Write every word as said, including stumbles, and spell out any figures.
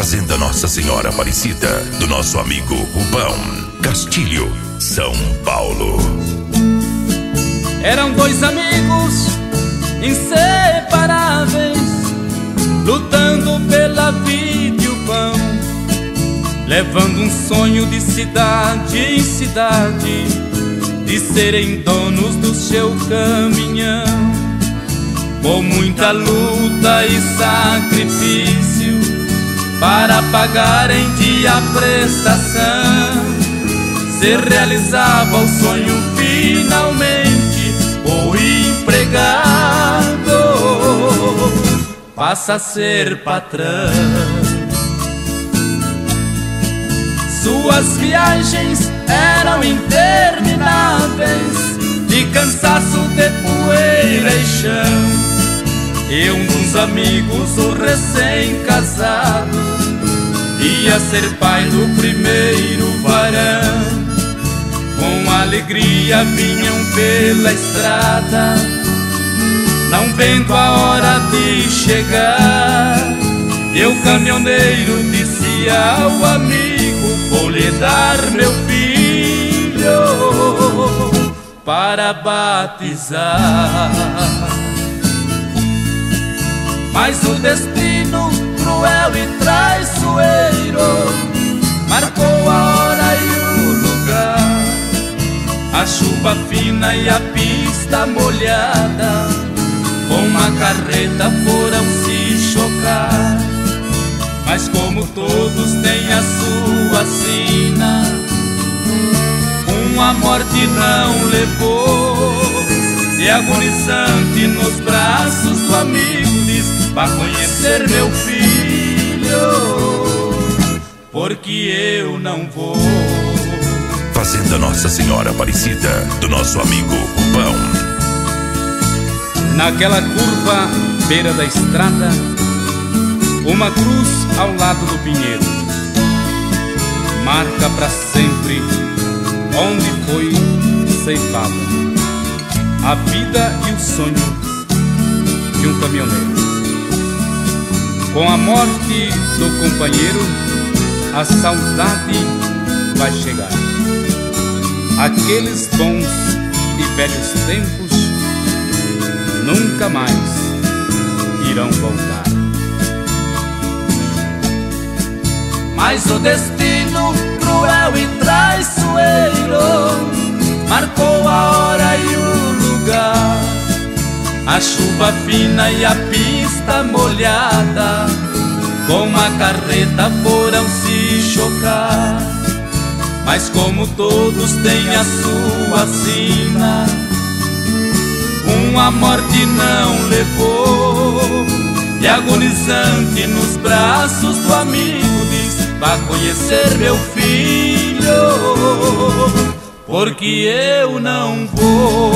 Fazenda Nossa Senhora Aparecida, do nosso amigo Rubão, Castilho, São Paulo. Eram dois amigos inseparáveis, lutando pela vida e o pão, levando um sonho de cidade em cidade, de serem donos do seu caminhão. Com muita luta e sacrifício para pagar em dia a prestação, se realizava o sonho finalmente. O empregado passa a ser patrão. Suas viagens eram intermináveis, de cansaço, de poeira e chão. E um dos amigos, o recém-casado, ia ser pai do primeiro varão. Com alegria vinham pela estrada, não vendo a hora de chegar. E o caminhoneiro disse ao amigo: vou lhe dar meu filho para batizar. Mas o destino cruel e traiçoeiro marcou a hora e o lugar. A chuva fina e a pista molhada, com uma carreta foram se chocar. Mas como todos têm a sua sina, uma morte não levou. E agonizante nos braços do amigo diz: vá conhecer meu filho, porque eu não vou. Fazenda Nossa Senhora Aparecida, do nosso amigo Rubão. Naquela curva, beira da estrada, uma cruz ao lado do pinheiro, marca pra sempre onde foi ceifada a vida e o sonho de um caminhoneiro. Com a morte do companheiro, a saudade vai chegar. Aqueles bons e velhos tempos nunca mais irão voltar. Mas o destino cruel e traiçoeiro marcou a hora e o lugar. A chuva fina e a pista molhada, com a carreta foram se chocar. Mas como todos têm a sua sina, uma morte não levou. E agonizante nos braços do amigo diz: vá conhecer meu filho, porque eu não vou.